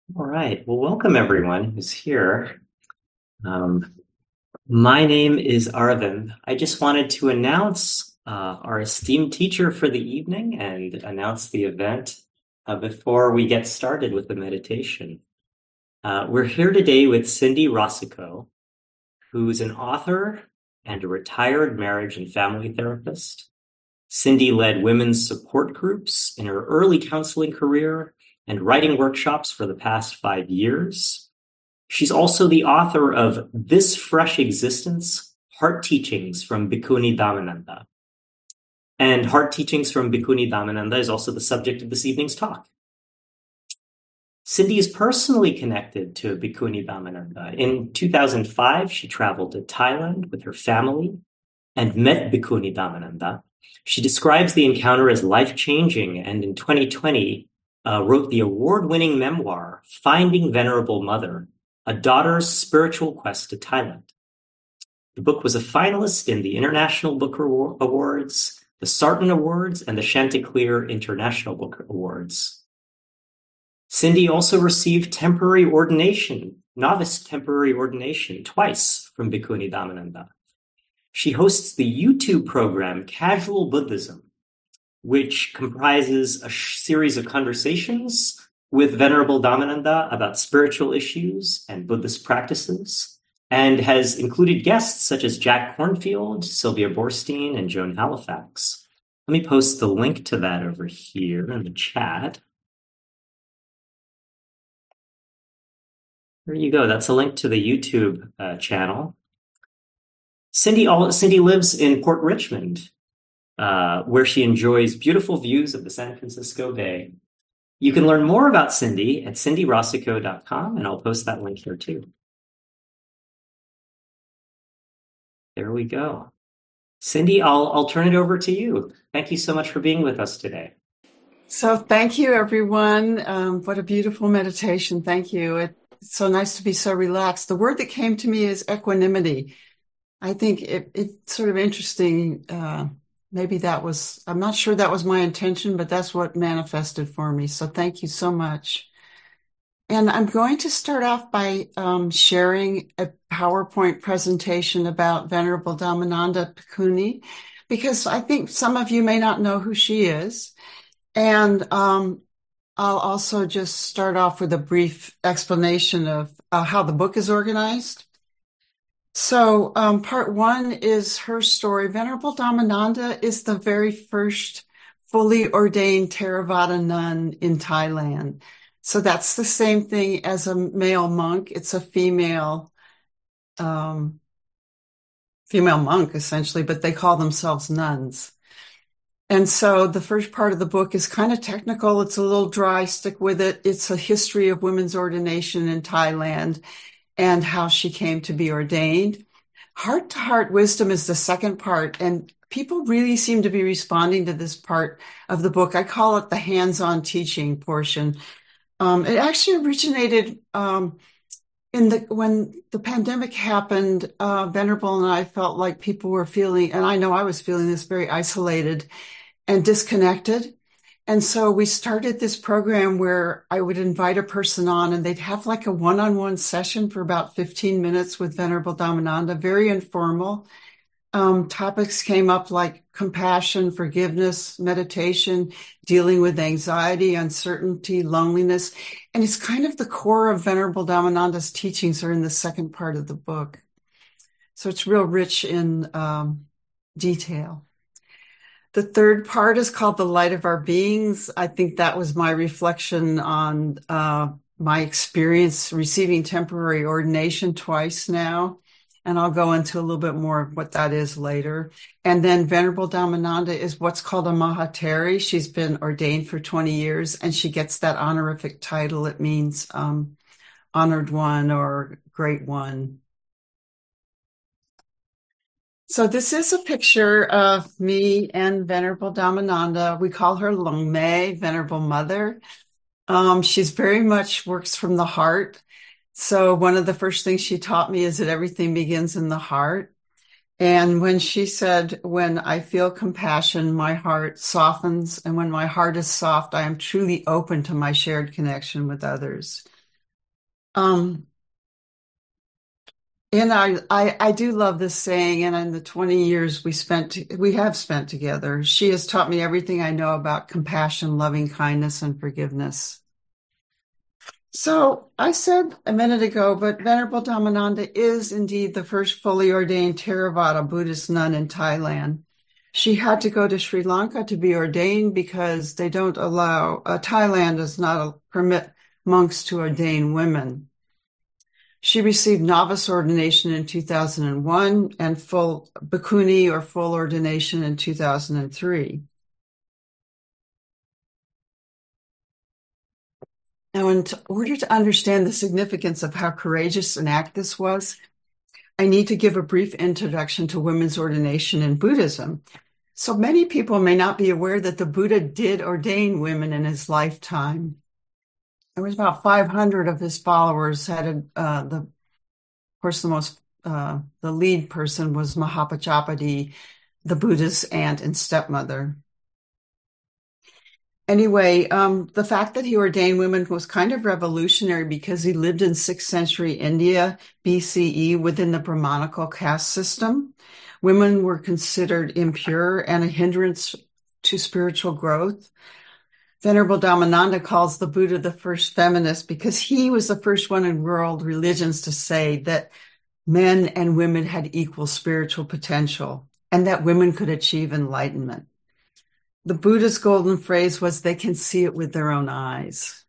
All right. Well, welcome everyone who's here. Um, my name is Arvind. I just wanted to announce our esteemed teacher for the evening and announce the event before we get started with the meditation. We're here today with Cindy Rossico, who's an author and a retired marriage and family therapist. Cindy led women's support groups in her early counseling career and writing workshops for the past 5 years. She's also the author of This Fresh Existence, Heart Teachings from Bhikkhuni Dhammananda. And Heart Teachings from Bhikkhuni Dhammananda is also the subject of this evening's talk. Cindy is personally connected to Bhikkhuni Dhammananda. In 2005, she traveled to Thailand with her family and met Bhikkhuni Dhammananda. She describes the encounter as life-changing, and in 2020 wrote the award-winning memoir, Finding Venerable Mother, A Daughter's Spiritual Quest to Thailand. The book was a finalist in the International Book Awards, the Sarton Awards, and the Chanticleer International Book Awards. Cindy also received novice temporary ordination twice from Bhikkhuni Dhammananda. She hosts the YouTube program Casual Buddhism, which comprises a series of conversations with Venerable Dhammananda about spiritual issues and Buddhist practices, and has included guests such as Jack Kornfield, Sylvia Boorstein, and Joan Halifax. Let me post the link to that over here in the chat. There you go. That's a link to the YouTube channel. Cindy lives in Port Richmond, where she enjoys beautiful views of the San Francisco Bay. You can learn more about Cindy at cindyrossico.com, and I'll post that link here too. There we go. Cindy, I'll turn it over to you. Thank you so much for being with us today. So thank you, everyone. What a beautiful meditation. Thank you. It's so nice to be so relaxed. The word that came to me is equanimity. I think it's sort of interesting. Maybe I'm not sure that was my intention, but that's what manifested for me. So thank you so much. And I'm going to start off by sharing a PowerPoint presentation about Venerable Dhammananda Bhikkhuni, because I think some of you may not know who she is. And I'll also just start off with a brief explanation of how the book is organized. So part one is her story. Venerable Dhammananda is the very first fully ordained Theravada nun in Thailand. So that's the same thing as a male monk. It's a female monk, essentially, but they call themselves nuns. And so the first part of the book is kind of technical. It's a little dry. Stick with it. It's a history of women's ordination in Thailand and how she came to be ordained. Heart to Heart Wisdom is the second part, and people really seem to be responding to this part of the book. I call it the hands-on teaching portion. It actually originated when the pandemic happened. Venerable and I felt like people were feeling, and I know I was feeling this, very isolated and disconnected. And so we started this program where I would invite a person on and they'd have like a one-on-one session for about 15 minutes with Venerable Dhammananda, very informal. Topics came up like compassion, forgiveness, meditation, dealing with anxiety, uncertainty, loneliness. And it's kind of the core of Venerable Dhammananda's teachings are in the second part of the book. So it's real rich in detail. The third part is called The Light of Our Beings. I think that was my reflection on my experience receiving temporary ordination twice now. And I'll go into a little bit more of what that is later. And then Venerable Dhammananda is what's called a Mahateri. She's been ordained for 20 years, and she gets that honorific title. It means honored one or great one. So this is a picture of me and Venerable Dhammananda. We call her Longme, Venerable Mother. She's very much works from the heart. So one of the first things she taught me is that everything begins in the heart. And when she said, when I feel compassion, my heart softens. And when my heart is soft, I am truly open to my shared connection with others. Um, and I do love this saying, and in the 20 years we have spent together, she has taught me everything I know about compassion, loving kindness, and forgiveness. So I said a minute ago, but Venerable Dhammananda is indeed the first fully ordained Theravada Buddhist nun in Thailand. She had to go to Sri Lanka to be ordained because they don't allow, Thailand does not permit monks to ordain women. She received novice ordination in 2001 and full bhikkhuni or full ordination in 2003. Now, in order to understand the significance of how courageous an act this was, I need to give a brief introduction to women's ordination in Buddhism. So many people may not be aware that the Buddha did ordain women in his lifetime. There was about 500 of his followers had the lead person was Mahapajapati, the Buddha's aunt and stepmother. Anyway, the fact that he ordained women was kind of revolutionary because he lived in 6th century India, BCE, within the Brahmanical caste system. Women were considered impure and a hindrance to spiritual growth. Venerable Dhammananda calls the Buddha the first feminist because he was the first one in world religions to say that men and women had equal spiritual potential and that women could achieve enlightenment. The Buddha's golden phrase was, they can see it with their own eyes.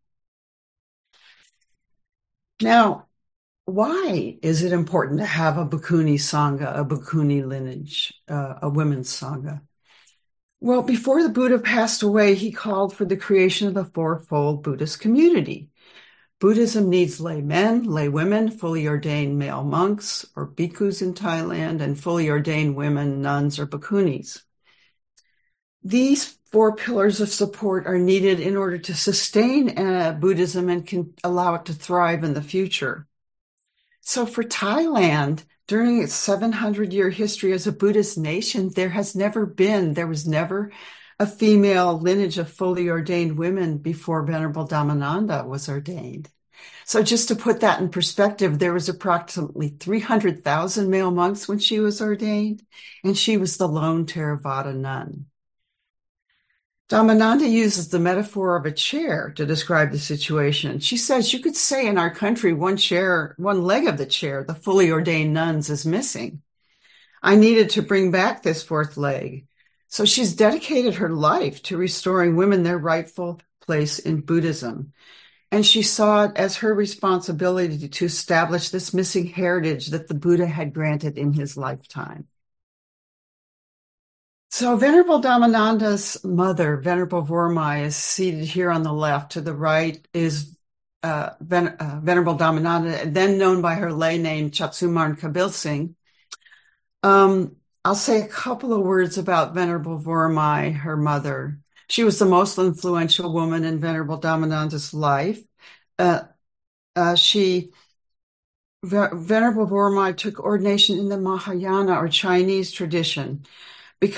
Now, why is it important to have a Bhikkhuni Sangha, a Bhikkhuni lineage, a women's Sangha? Well, before the Buddha passed away, he called for the creation of the fourfold Buddhist community. Buddhism needs lay men, lay women, fully ordained male monks or bhikkhus in Thailand, and fully ordained women, nuns or bhikkhunis. These 4 pillars of support are needed in order to sustain Buddhism and can allow it to thrive in the future. So for Thailand, during its 700-year history as a Buddhist nation, there was never a female lineage of fully ordained women before Venerable Dhammananda was ordained. So just to put that in perspective, there was approximately 300,000 male monks when she was ordained, and she was the lone Theravada nun. Dhammananda uses the metaphor of a chair to describe the situation. She says, you could say in our country, one leg of the chair, the fully ordained nuns, is missing. I needed to bring back this 4th leg. So she's dedicated her life to restoring women their rightful place in Buddhism. And she saw it as her responsibility to establish this missing heritage that the Buddha had granted in his lifetime. So Venerable Dhammananda's mother, Venerable Vormai, is seated here on the left. To the right is Venerable Dhammananda, then known by her lay name Chatsumarn Kabil Singh. I'll say a couple of words about Venerable Vormai, her mother. She was the most influential woman in Venerable Dhammananda's life. Venerable Vormai took ordination in the Mahayana or Chinese tradition. In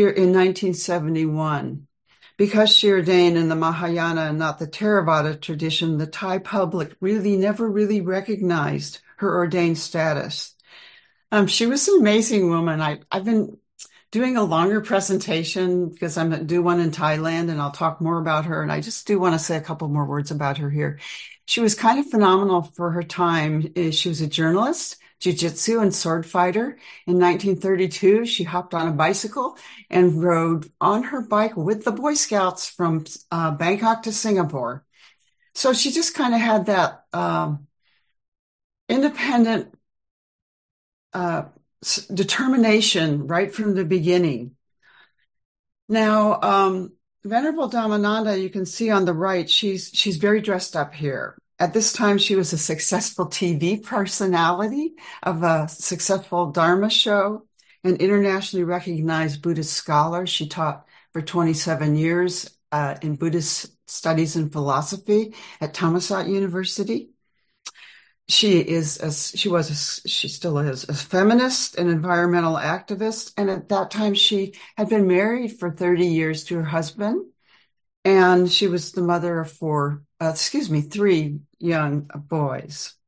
1971, because she ordained in the Mahayana and not the Theravada tradition, the Thai public never really recognized her ordained status. She was an amazing woman. I've been doing a longer presentation because I'm going to do one in Thailand and I'll talk more about her. And I just do want to say a couple more words about her here. She was kind of phenomenal for her time. She was a journalist, jiu-jitsu and sword fighter. In 1932, she hopped on a bicycle and rode on her bike with the Boy Scouts from Bangkok to Singapore. So she just kind of had that independent determination right from the beginning. Now, Venerable Dhammananda, you can see on the right, she's very dressed up here. At this time, she was a successful TV personality of a successful Dharma show, an internationally recognized Buddhist scholar. She taught for 27 years in Buddhist studies and philosophy at Thammasat University. She still is a feminist, an environmental activist. And at that time, she had been married for 30 years to her husband. And she was the mother of 3 young boys.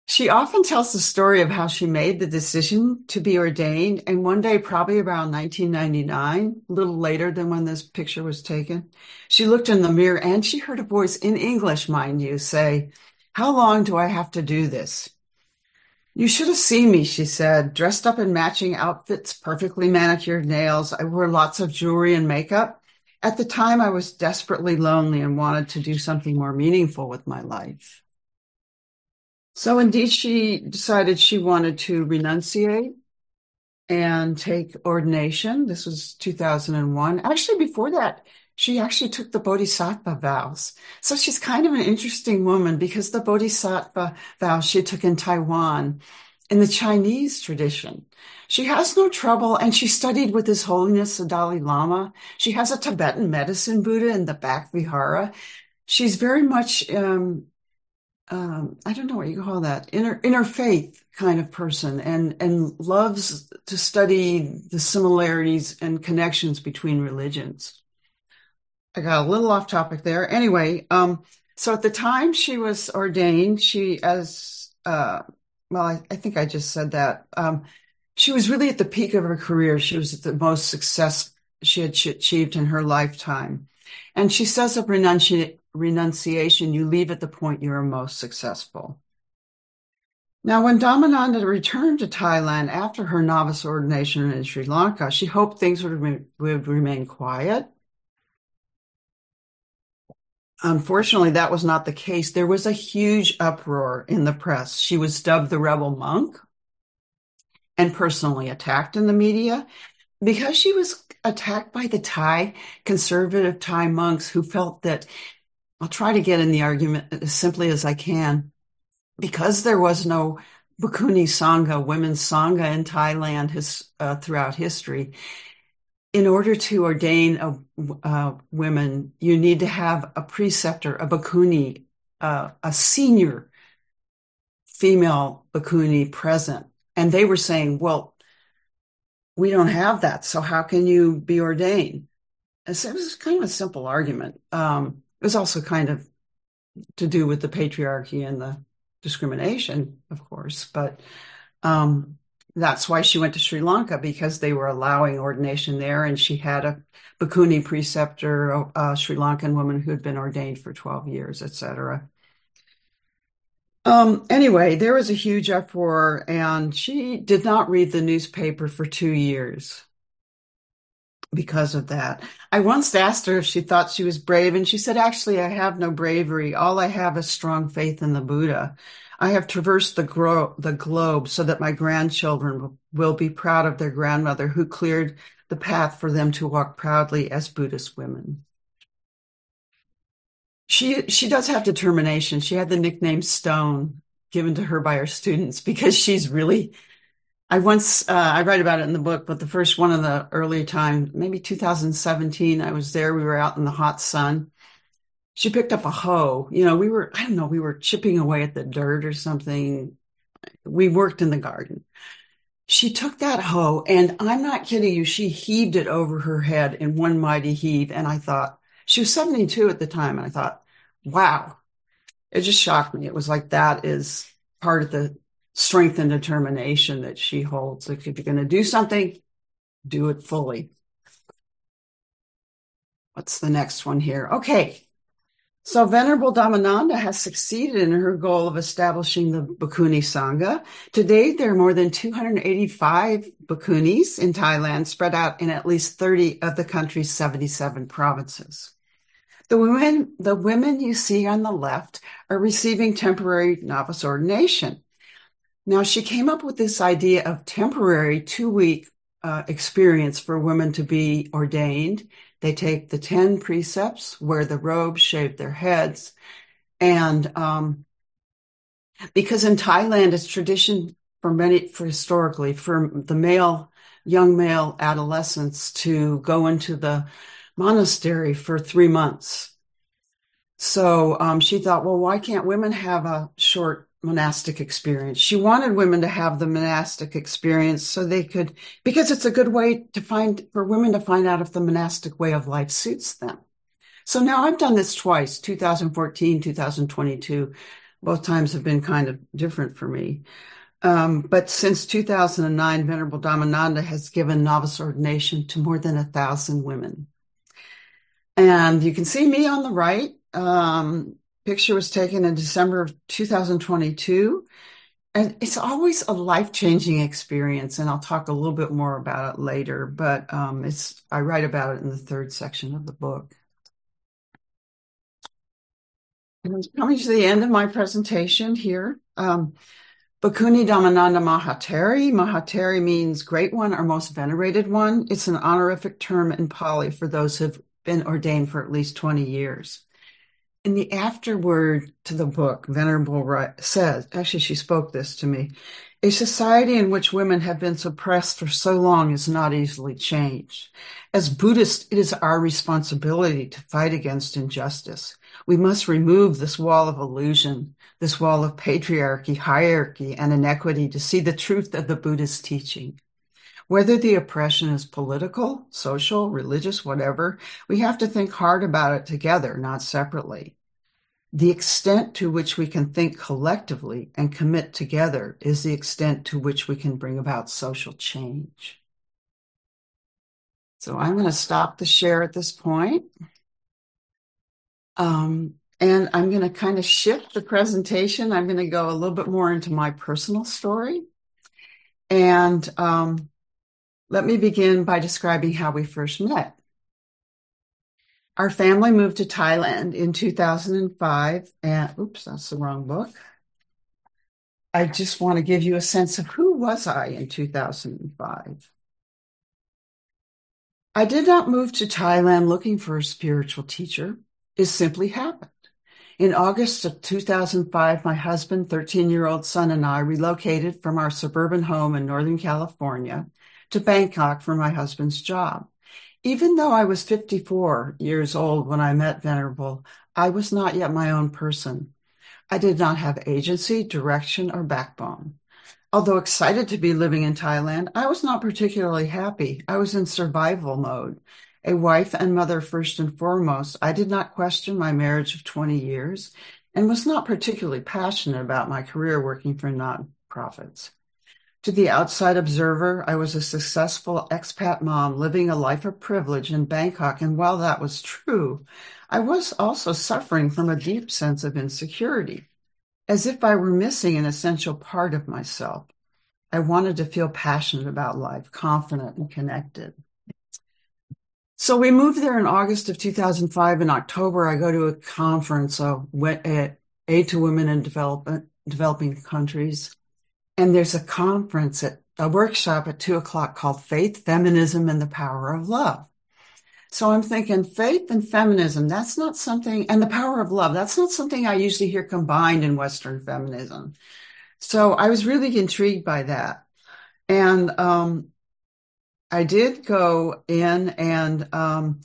She often tells the story of how she made the decision to be ordained. And one day, probably around 1999, a little later than when this picture was taken, she looked in the mirror and she heard a voice in English, mind you, say, "How long do I have to do this?" "You should have seen me," she said, "dressed up in matching outfits, perfectly manicured nails. I wore lots of jewelry and makeup. At the time, I was desperately lonely and wanted to do something more meaningful with my life." So indeed, she decided she wanted to renunciate and take ordination. This was 2001. Actually, before that, she actually took the Bodhisattva vows. So she's kind of an interesting woman because the Bodhisattva vows she took in Taiwan in the Chinese tradition. She has no trouble, and she studied with His Holiness the Dalai Lama. She has a Tibetan medicine Buddha in the back vihara. She's very much I don't know what you call that, interfaith kind of person, and loves to study the similarities and connections between religions. I got a little off topic there. Anyway, so at the time she was ordained, she as well, I think I just said that. She was really at the peak of her career. She was at the most success she had achieved in her lifetime. And she says of renunciation, you leave at the point you are most successful. Now, when Dhammananda returned to Thailand after her novice ordination in Sri Lanka, she hoped things would remain quiet. Unfortunately, that was not the case. There was a huge uproar in the press. She was dubbed the rebel monk and personally attacked in the media because she was attacked by the conservative Thai monks who felt that, I'll try to get in the argument as simply as I can, because there was no Bhikkhuni Sangha, women's Sangha in Thailand throughout history. In order to ordain women, you need to have a preceptor, a Bhikkhuni, a senior female Bhikkhuni present. And they were saying, well, we don't have that, so how can you be ordained? And so it was kind of a simple argument. It was also kind of to do with the patriarchy and the discrimination, of course, but that's why she went to Sri Lanka, because they were allowing ordination there, and she had a Bhikkhuni preceptor, a Sri Lankan woman who had been ordained for 12 years, etc. Anyway, there was a huge uproar, and she did not read the newspaper for 2 years because of that. I once asked her if she thought she was brave, and she said, actually, I have no bravery. All I have is strong faith in the Buddha. I have traversed the globe so that my grandchildren will be proud of their grandmother who cleared the path for them to walk proudly as Buddhist women. She does have determination. She had the nickname Stone given to her by her students because she's really, I write about it in the book, but the first one of the early time, maybe 2017, I was there. We were out in the hot sun. She picked up a hoe. We were chipping away at the dirt or something. We worked in the garden. She took that hoe, and I'm not kidding you, she heaved it over her head in one mighty heave. And I thought, she was 72 at the time, and I thought, wow, it just shocked me. It was like, that is part of the strength and determination that she holds. Like, if you're going to do something, do it fully. What's the next one here? Okay. So Venerable Dhammananda has succeeded in her goal of establishing the Bhikkhuni Sangha. To date, there are more than 285 Bhikkhunis in Thailand, spread out in at least 30 of the country's 77 provinces. The women you see on the left are receiving temporary novice ordination. Now, she came up with this idea of temporary 2-week experience for women to be ordained. They take the 10 precepts, wear the robes, shave their heads. And because in Thailand, it's tradition for historically, for the young male adolescents to go into the monastery for 3 months. So she thought, well, why can't women have a short monastic experience? She wanted women to have the monastic experience so they could, because it's a good way for women to find out if the monastic way of life suits them. So now I've done this twice, 2014, 2022. Both times have been kind of different for me. But since 2009, Venerable Dhammananda has given novice ordination to more than 1,000 women. And you can see me on the right. Picture was taken in December of 2022. And it's always a life-changing experience, and I'll talk a little bit more about it later, but I write about it in the third section of the book. And I'm coming to the end of my presentation here. Bhikkhuni Dhammananda Mahateri. Mahateri means great one or most venerated one. It's an honorific term in Pali for those who've been ordained for at least 20 years. In the afterword to the book, Venerable says, actually she spoke this to me, a society in which women have been suppressed for so long is not easily changed. As Buddhists, it is our responsibility to fight against injustice. We must remove this wall of illusion, this wall of patriarchy, hierarchy, and inequity to see the truth of the Buddhist teaching. Whether the oppression is political, social, religious, whatever, we have to think hard about it together, not separately. The extent to which we can think collectively and commit together is the extent to which we can bring about social change. So I'm going to stop the share at this point. And I'm going to kind of shift the presentation. I'm going to go a little bit more into my personal story. And let me begin by describing how we first met. Our family moved to Thailand in 2005, and oops, that's the wrong book. I just want to give you a sense of who was I in 2005. I did not move to Thailand looking for a spiritual teacher. It simply happened. In August of 2005, my husband, 13-year-old son, and I relocated from our suburban home in Northern California to Bangkok for my husband's job. Even though I was 54 years old when I met Venerable, I was not yet my own person. I did not have agency, direction, or backbone. Although excited to be living in Thailand, I was not particularly happy. I was in survival mode. A wife and mother first and foremost, I did not question my marriage of 20 years and was not particularly passionate about my career working for nonprofits. To the outside observer, I was a successful expat mom living a life of privilege in Bangkok, and while that was true, I was also suffering from a deep sense of insecurity, as if I were missing an essential part of myself. I wanted to feel passionate about life, confident and connected. So we moved there in August of 2005. In October, I go to a conference, Aid to Women in Developing Countries. And there's a workshop at 2:00 called Faith, Feminism, and the Power of Love. So I'm thinking faith and feminism, that's not something, and the power of love, that's not something I usually hear combined in Western feminism. So I was really intrigued by that. And I did go in and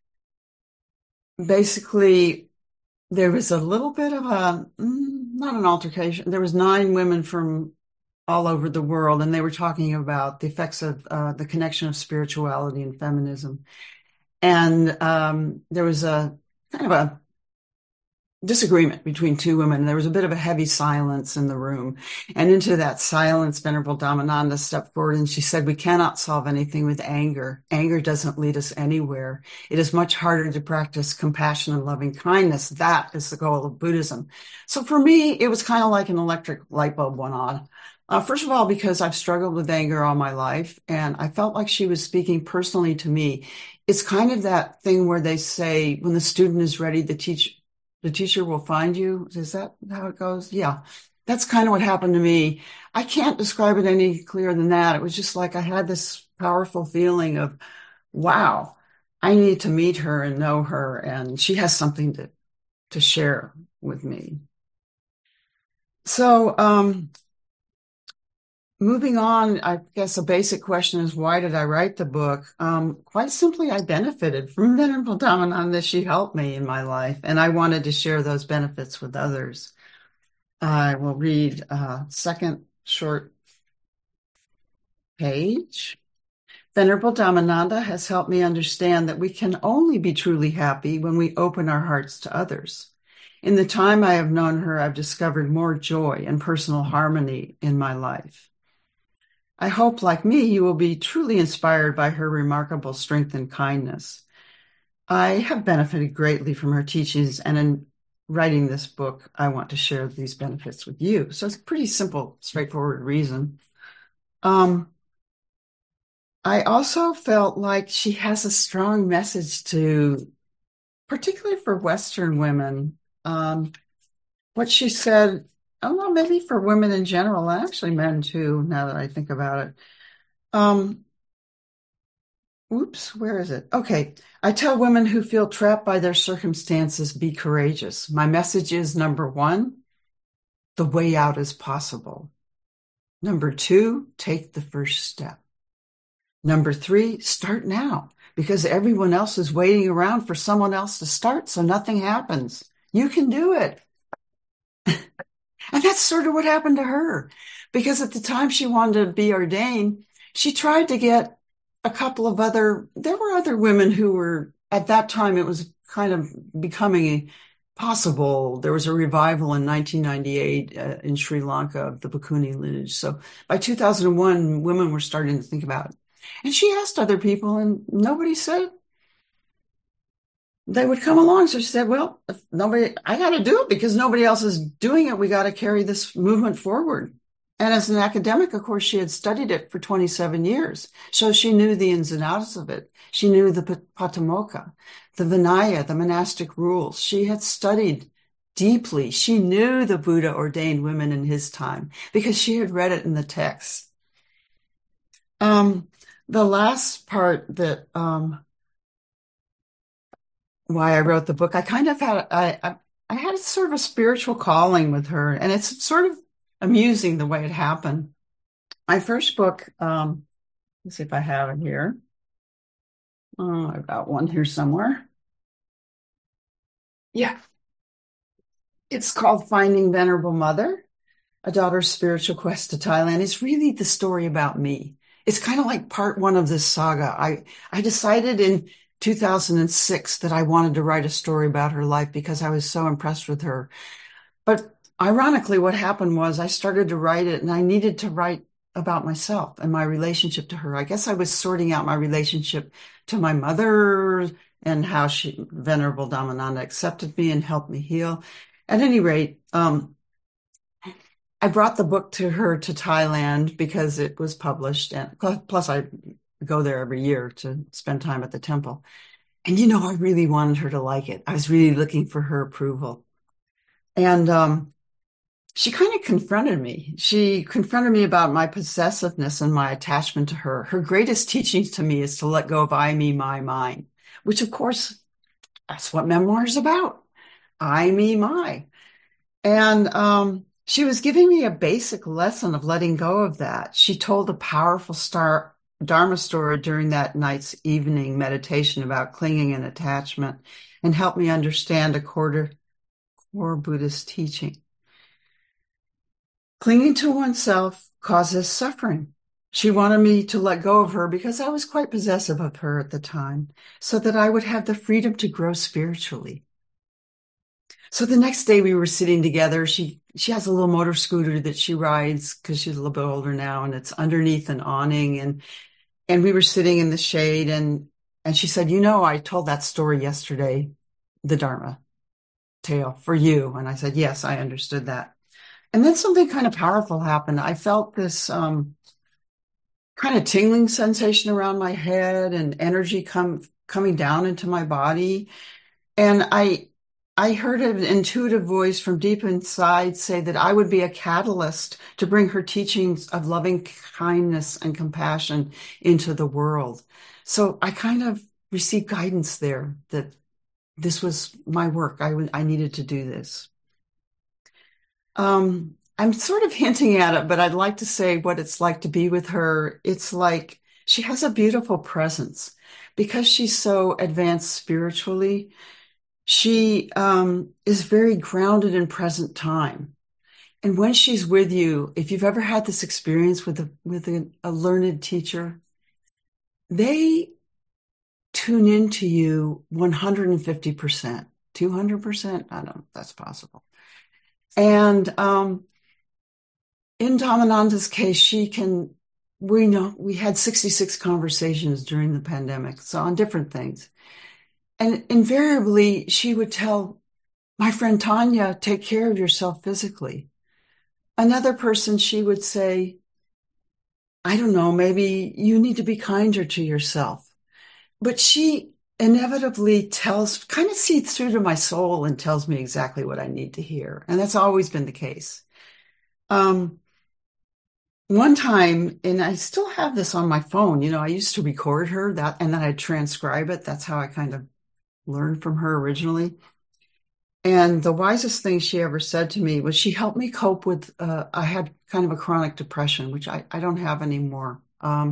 basically there was a little bit of not an altercation. There was 9 women from all over the world, and they were talking about the effects of the connection of spirituality and feminism. And there was a kind of a disagreement between 2 women. There was a bit of a heavy silence in the room. And into that silence, Venerable Dhammananda stepped forward and she said, "We cannot solve anything with anger. Anger doesn't lead us anywhere. It is much harder to practice compassion and loving kindness. That is the goal of Buddhism." So for me, it was kind of like an electric light bulb went on. First of all, because I've struggled with anger all my life, and I felt like she was speaking personally to me. It's kind of that thing where they say, when the student is ready, the teacher will find you. Is that how it goes? Yeah. That's kind of what happened to me. I can't describe it any clearer than that. It was just like I had this powerful feeling of, wow, I need to meet her and know her, and she has something to share with me. So, moving on, I guess a basic question is, why did I write the book? Quite simply, I benefited from Venerable Dhammananda. She helped me in my life, and I wanted to share those benefits with others. I will read a second short page. Venerable Dhammananda has helped me understand that we can only be truly happy when we open our hearts to others. In the time I have known her, I've discovered more joy and personal harmony in my life. I hope, like me, you will be truly inspired by her remarkable strength and kindness. I have benefited greatly from her teachings, and in writing this book, I want to share these benefits with you. So it's a pretty simple, straightforward reason. I also felt like she has a strong message to, particularly for Western women. What she said, oh, well, maybe for women in general, and actually men too, now that I think about it. Oops, where is it? Okay. I tell women who feel trapped by their circumstances, be courageous. My message is, number one, the way out is possible. Number two, take the first step. Number three, start now, because everyone else is waiting around for someone else to start, so nothing happens. You can do it. And that's sort of what happened to her, because at the time she wanted to be ordained, she tried to get a couple of there were other women who were, at that time, it was kind of becoming possible. There was a revival in 1998 in Sri Lanka of the Bhikkhuni lineage. So by 2001, women were starting to think about it. And she asked other people, and nobody said they would come along. So she said, well, if I got to do it because nobody else is doing it. We got to carry this movement forward. And as an academic, of course, she had studied it for 27 years. So she knew the ins and outs of it. She knew the Patimokkha, the Vinaya, the monastic rules. She had studied deeply. She knew the Buddha ordained women in his time because she had read it in the text. The last part that, why I wrote the book, I kind of had, I had sort of a spiritual calling with her, and it's sort of amusing the way it happened. My first book, let's see if I have it here. Oh, I've got one here somewhere. Yeah. It's called Finding Venerable Mother, A Daughter's Spiritual Quest to Thailand. It's really the story about me. It's kind of like part one of this saga. I decided in 2006 that I wanted to write a story about her life because I was so impressed with her. But ironically, what happened was I started to write it, and I needed to write about myself and my relationship to her. I guess I was sorting out my relationship to my mother and how Venerable Dhammananda accepted me and helped me heal. At any rate, I brought the book to her to Thailand because it was published, and plus I go there every year to spend time at the temple. And I really wanted her to like it. I was really looking for her approval. And she kind of confronted me. She confronted me about my possessiveness and my attachment to her. Her greatest teaching to me is to let go of I, me, my, mine, which of course, that's what memoir is about. I, me, my. And she was giving me a basic lesson of letting go of that. She told a powerful Dharma story during that night's evening meditation about clinging and attachment, and helped me understand a core Buddhist teaching. Clinging to oneself causes suffering. She wanted me to let go of her because I was quite possessive of her at the time, so that I would have the freedom to grow spiritually. So the next day we were sitting together. She has a little motor scooter that she rides because she's a little bit older now, and it's underneath an awning. And we were sitting in the shade, and she said, I told that story yesterday, the Dharma tale for you. And I said, yes, I understood that. And then something kind of powerful happened. I felt this kind of tingling sensation around my head and energy coming down into my body. And I heard an intuitive voice from deep inside say that I would be a catalyst to bring her teachings of loving kindness and compassion into the world. So I kind of received guidance there that this was my work. I needed to do this. I'm sort of hinting at it, but I'd like to say what it's like to be with her. It's like she has a beautiful presence because she's so advanced spiritually. She is very grounded in present time. And when she's with you, if you've ever had this experience with a learned teacher, they tune into you 150% 200%. I don't know if that's possible. And in Dominanda's case, we know we had 66 conversations during the pandemic, so on different things. And invariably, she would tell my friend Tanya, take care of yourself physically. Another person, she would say, I don't know, maybe you need to be kinder to yourself. But she inevitably kind of seeps through to my soul and tells me exactly what I need to hear. And that's always been the case. One time, and I still have this on my phone, I used to record her and then I'd transcribe it. That's how I kind of learned from her originally. And the wisest thing she ever said to me was she helped me cope with, I had kind of a chronic depression, which I don't have anymore.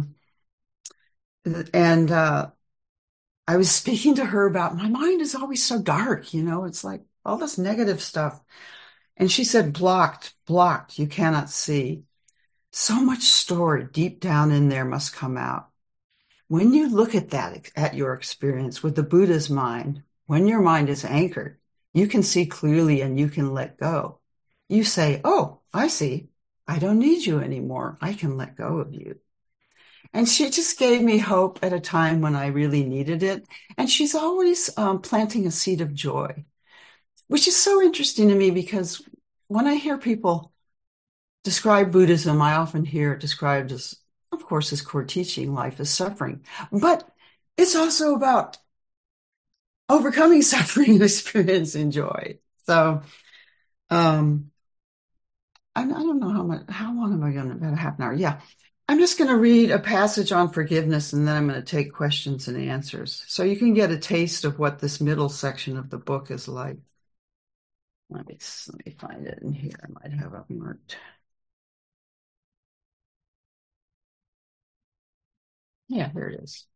And I was speaking to her about my mind is always so dark, it's like all this negative stuff. And she said, blocked, you cannot see. So much story deep down in there must come out. When you look at your experience with the Buddha's mind, when your mind is anchored, you can see clearly and you can let go. You say, oh, I see. I don't need you anymore. I can let go of you. And she just gave me hope at a time when I really needed it. And she's always planting a seed of joy, which is so interesting to me because when I hear people describe Buddhism, I often hear it described as, of course, as core teaching, life is suffering. But it's also about overcoming suffering and experiencing joy. So I don't know how long am I going to, about a half an hour? Yeah. I'm just going to read a passage on forgiveness and then I'm going to take questions and answers. So you can get a taste of what this middle section of the book is like. Let me find it in here. I might have it marked. Yeah, there it is.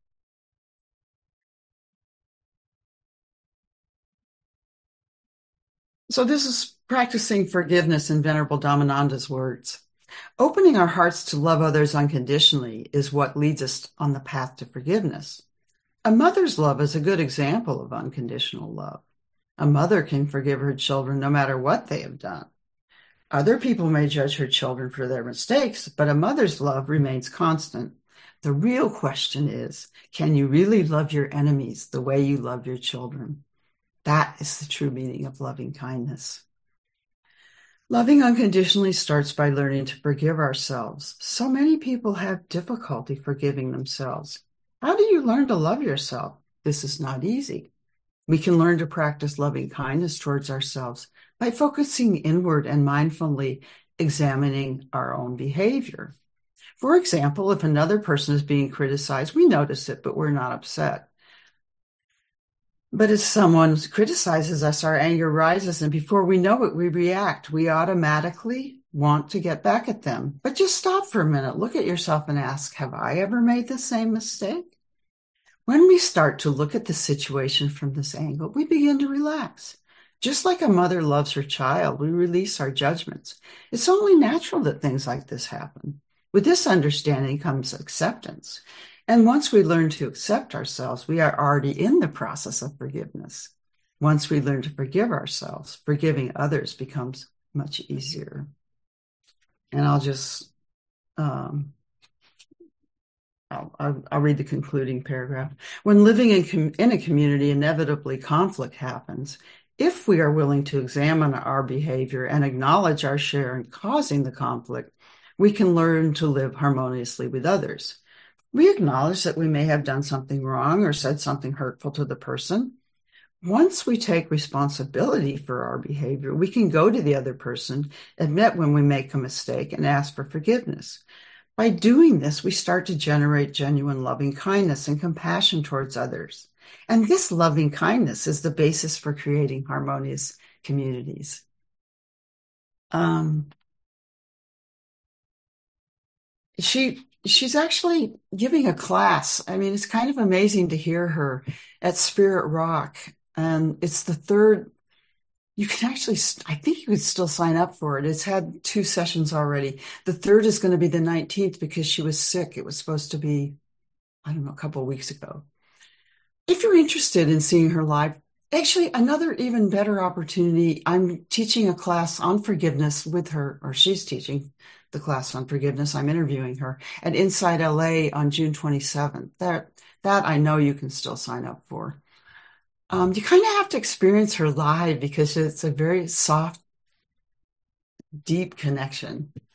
So this is practicing forgiveness in Venerable Dominanda's words. Opening our hearts to love others unconditionally is what leads us on the path to forgiveness. A mother's love is a good example of unconditional love. A mother can forgive her children no matter what they have done. Other people may judge her children for their mistakes, but a mother's love remains constant. The real question is, can you really love your enemies the way you love your children? That is the true meaning of loving kindness. Loving unconditionally starts by learning to forgive ourselves. So many people have difficulty forgiving themselves. How do you learn to love yourself? This is not easy. We can learn to practice loving kindness towards ourselves by focusing inward and mindfully examining our own behavior. For example, if another person is being criticized, we notice it, but we're not upset. But if someone criticizes us, our anger rises, and before we know it, we react. We automatically want to get back at them. But just stop for a minute, look at yourself and ask, have I ever made the same mistake? When we start to look at the situation from this angle, we begin to relax. Just like a mother loves her child, we release our judgments. It's only natural that things like this happen. With this understanding comes acceptance. And once we learn to accept ourselves, we are already in the process of forgiveness. Once we learn to forgive ourselves, forgiving others becomes much easier. And I'll just, I'll read the concluding paragraph. When living in a community, inevitably conflict happens. If we are willing to examine our behavior and acknowledge our share in causing the conflict, we can learn to live harmoniously with others. We acknowledge that we may have done something wrong or said something hurtful to the person. Once we take responsibility for our behavior, we can go to the other person, admit when we make a mistake, and ask for forgiveness. By doing this, we start to generate genuine loving kindness and compassion towards others. And this loving kindness is the basis for creating harmonious communities. She's actually giving a class. I mean, it's kind of amazing to hear her at Spirit Rock. And it's the third. You can actually, I think you could still sign up for it. It's had 2 sessions already. The third is going to be the 19th because she was sick. It was supposed to be, I don't know, a couple of weeks ago. If you're interested in seeing her live, Actually, another even better opportunity. I'm teaching a class on forgiveness with her, or she's teaching the class on forgiveness. I'm interviewing her at Inside LA on June 27th. That I know you can still sign up for. You kind of have to experience her live because it's a very soft, deep connection.